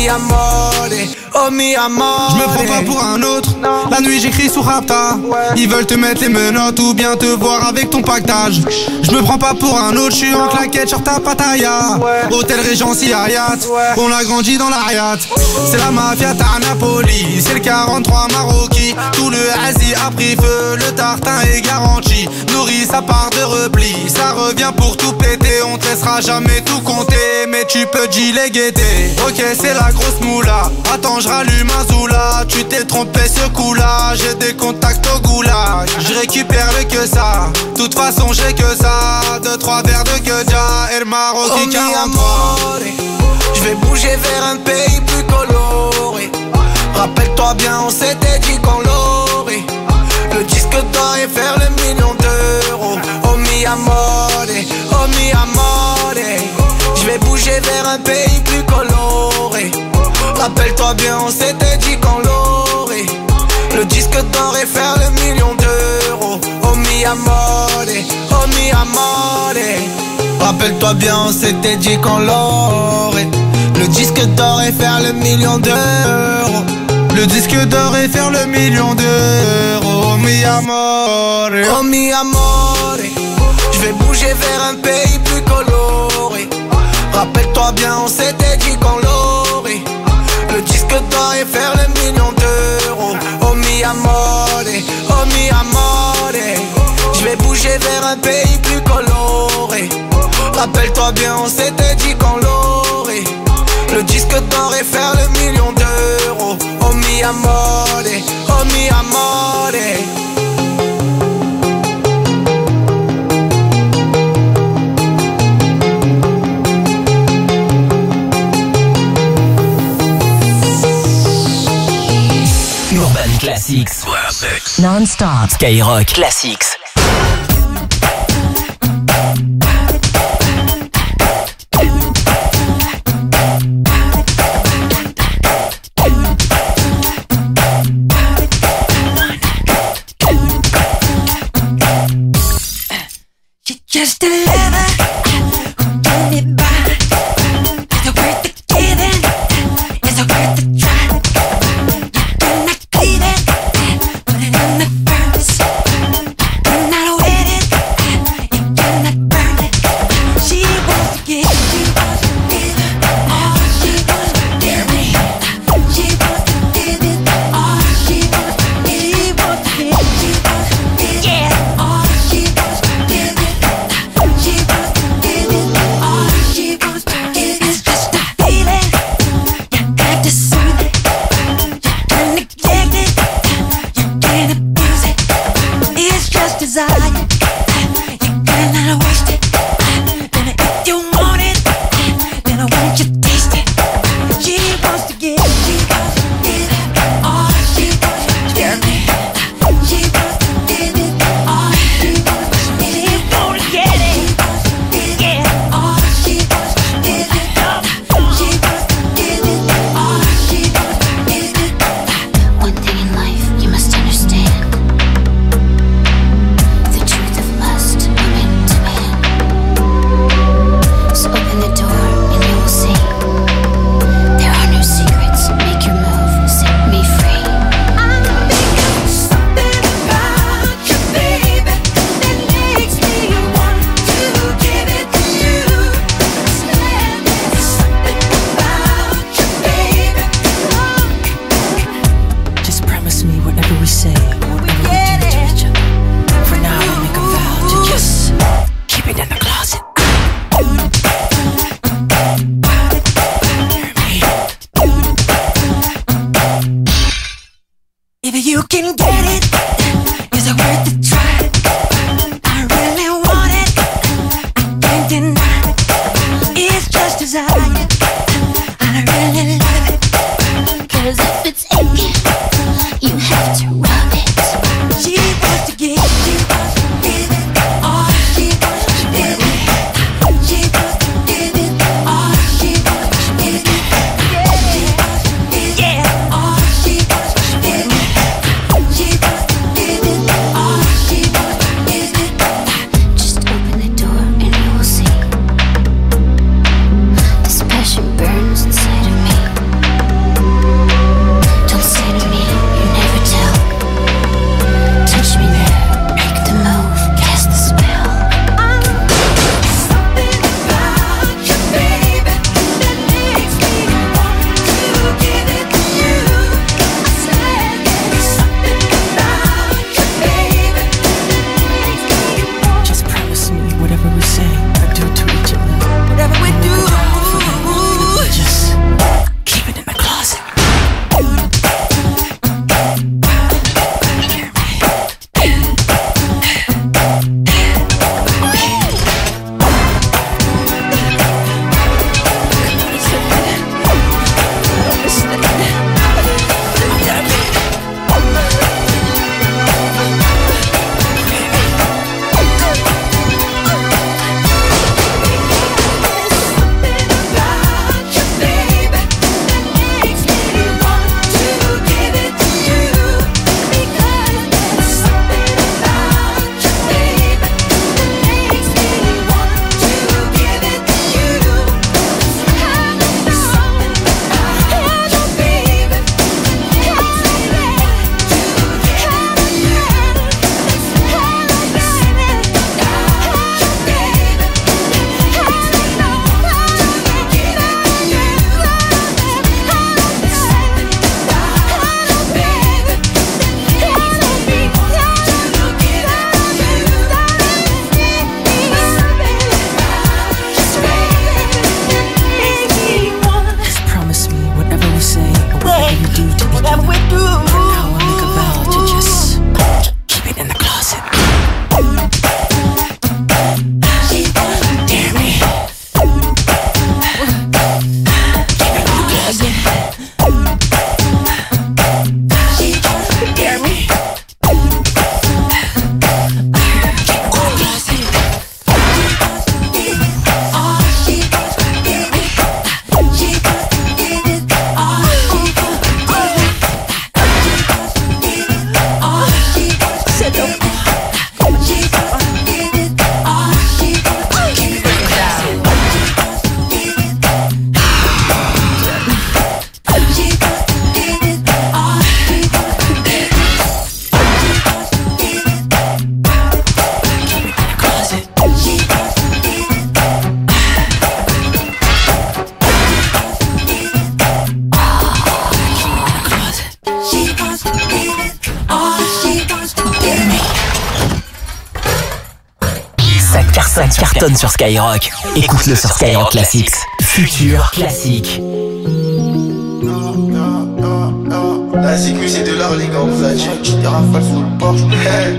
mi amore, oh mi amore. Je me prends pas pour un autre, la nuit j'écris sur Rapta. Ils veulent te mettre les menottes ou bien te voir avec ton pactage. Je me prends pas pour un autre, je suis en claquette sur ta pataya. Hôtel Regency Hayat, on a grandi dans l'Ariat. C'est la mafia à Napoli, c'est le quarante-trois Maroki. Tout le Asie a pris feu, le tartin est garanti. Nourris sa part de repli, ça revient pour tout péter. On te laissera jamais tout compter, mais tu peux gilet guetter. Ok c'est la grosse moula, attends je rallume un Zoula. Tu t'es trompé ce coup là, j'ai des contacts au goulag. Je récupère le que ça, toute façon j'ai que ça. Deux trois verres de Guedja et le Maroc oh, quarante-trois. Je vais bouger vers un pays plus coloré. Rappelle-toi bien on s'était dit qu'on l'aurait. Le disque d'or et faire le million d'euros. Oh mi amore, oh mi amore. Je vais bouger vers un pays plus coloré. Rappelle-toi bien on s'était dit qu'on l'aurait. Le disque d'or et faire le million d'euros. Oh mi amore, oh mi amore. Rappelle-toi bien on s'était dit qu'on l'aurait. Le disque d'or et faire le million d'euros. Le disque d'or et faire le million d'euros. Oh mi amore, oh mi amore. Je vais bouger vers un pays plus coloré. Rappelle-toi bien on s'était dit qu'on l'aurait. Le disque d'or et faire le million d'euros. Oh mi amore, oh mi amore. Je vais bouger vers un pays plus coloré. Rappelle-toi bien on s'était dit qu'on l'aurait. Le disque d'or et faire le million d'euros. Oh mi amore, oh mi amore. Urban Classics. Classics. Non-stop. Skyrock Classics. Just a lover who do me by. Is it worth the giving? Is it worth the try? You cannot cleave it, put it in the verse. cartonne sur Skyrock. Écoute-le sur Skyrock Classics. Futur classique. La sécu c'est de l'art les gars, on vous a dit un petit rafale sous le porche. Hey.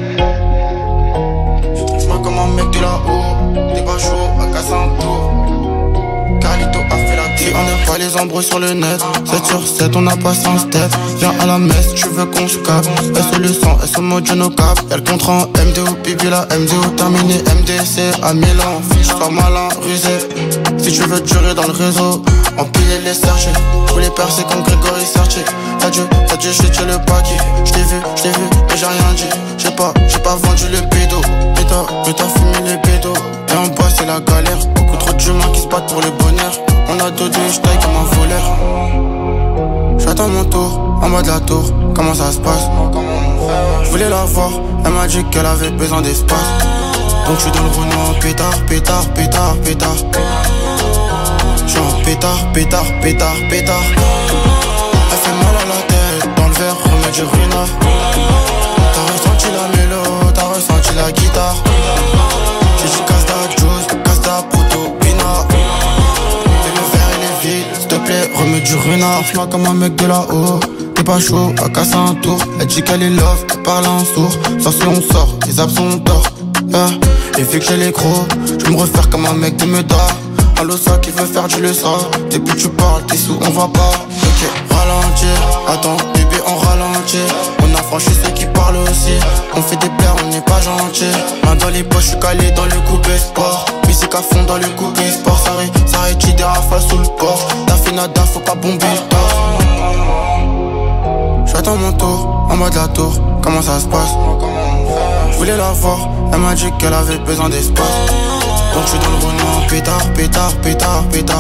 Je comme un mec de là-haut, t'es pas chaud à casser un tour. Carlito a fait la vie, on n'aime pas les embrouilles sur le net. sept sur sept, on a passé en step. Viens à la messe, tu veux qu'on se capte. S O le sang, S O mode no cap. Y'a le contrat en M D O, Bibi la M D O terminé, M D C à Milan. Fiche pas malin, rusé. Si tu veux durer dans le réseau, empiler les sergés. Tous les percés comme Grégory Sarchi. T'as dû, t'as dû jeter le paquet. J't'ai vu, j't'ai vu, mais j'ai rien dit. J'ai pas, j'ai pas vendu le bédo. Mais t'as, mais t'as fumé les bédos. Et en bas c'est la galère. Beaucoup trop d'humains qui se battent pour le bonheur. On a deux deux, j'taille comme un voleur. J'attends mon tour, en bas de la tour. Comment ça se passe? Je voulais la voir, elle m'a dit qu'elle avait besoin d'espace. Donc j'suis dans le Renault, pétard, pétard, pétard, pétard. J'suis en pétard, pétard, pétard, pétard. Elle fait mal à la tête, dans le verre, remets du ruinard. T'as ressenti la mélo, t'as ressenti la guitare. J'ai dit casse ta juice, casse ta proto, pina. Et le verre il est vide, s'il te plaît, remets du ruinard. J'm'as comme un mec de là-haut, t'es pas chaud, à casser un tour. Elle dit qu'elle est love, elle parle en sourd. Sauf si on sort, les absents ont tort. Yeah. Et vu que j'ai les crocs, j'vais me refaire comme un mec de Meda. Un losa qui veut faire du leçon. Depuis que tu parles, t'es sous, on va pas. Ok, ralenti, attends, bébé, on ralentit. On a franchi ceux qui parlent aussi. On fait des blagues, on n'est pas gentil. Main dans les poches, j'suis calé dans le coupé sport. Musique à fond dans le coupé sport. Ça ré, ça rétire des rafales sous le porche. T'as fait nada, faut pas bomber le torse. J'attends mon tour, en bas de la tour. Comment ça se passe? Je voulais la voir, elle m'a dit qu'elle avait besoin d'espace. Donc j'suis dans le Renault, pétard, pétard, pétard, pétard.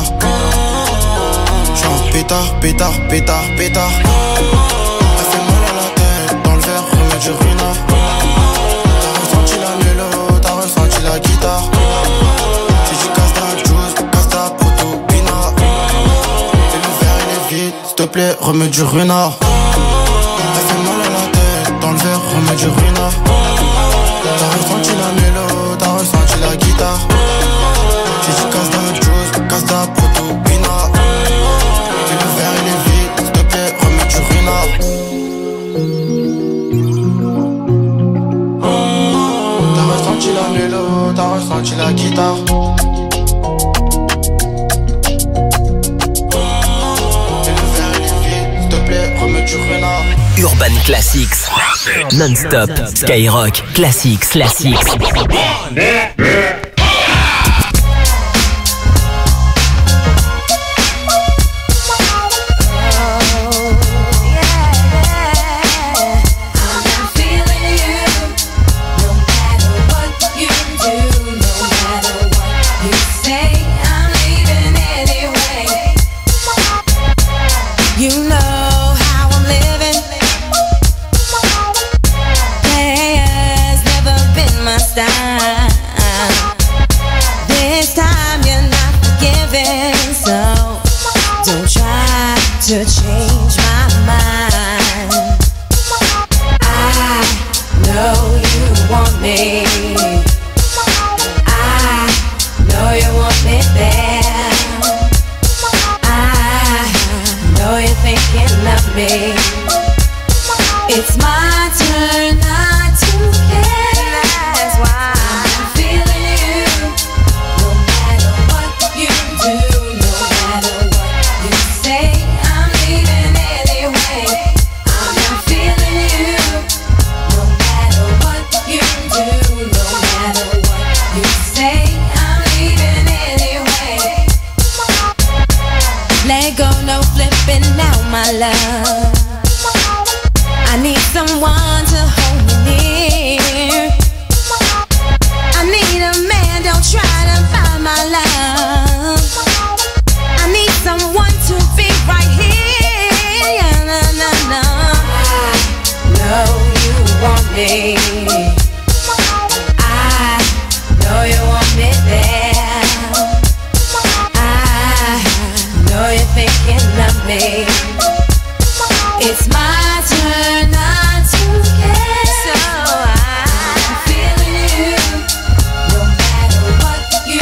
J'suis en pétard, pétard, pétard, pétard. Elle fait mal à la tête, dans le verre, remets du ruinard. T'as ressenti la mélo, t'as ressenti la guitare. J'ai dit casse ta juice, casse ta proto, pina. Et le verre il est vide, s'il te plaît, remets du ruinard. Elle fait mal à la tête, dans le verre, remets du ruinard. T'as ressenti la mélo, t'as ressenti la guitare. J'ai dit casse ta juice, casse ta proto, pina. Et le verre il est vide, s'il te plaît, remets du ruinard. T'as ressenti la mélo, t'as ressenti la guitare. Et le verre il est vide, s'il te plaît, remets du ruinard. Urban Classics, non-stop, Skyrock, Classics, Classics. To change my mind, I know you want me. I know you want me there. I know you're thinking of me. It's my turn not to care. That's why I'm feeling you. No matter what you do, no matter what you say. My love, I need someone to hold me near. I need a man, don't try to find my love. I need someone to be right here. Yeah, no, no, no. I know you want me. I know you want me there. I know you're thinking of me. It's my turn not to care. So I'm feeling you. No matter what you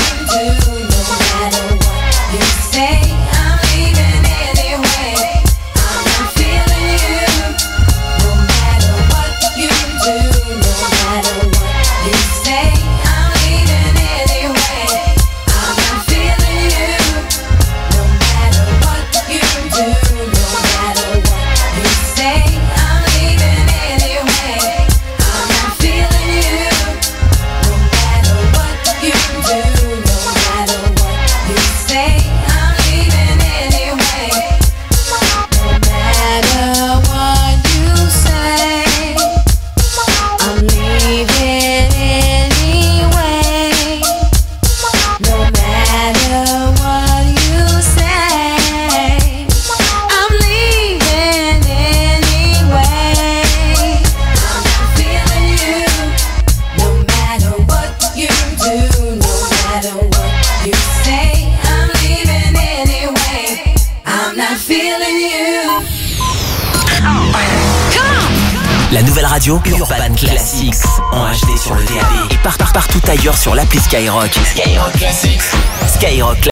nouvelle radio Urban Classics en H D sur le D A B et par, par, partout ailleurs sur l'appli Skyrock. Skyrock Classics. Skyrock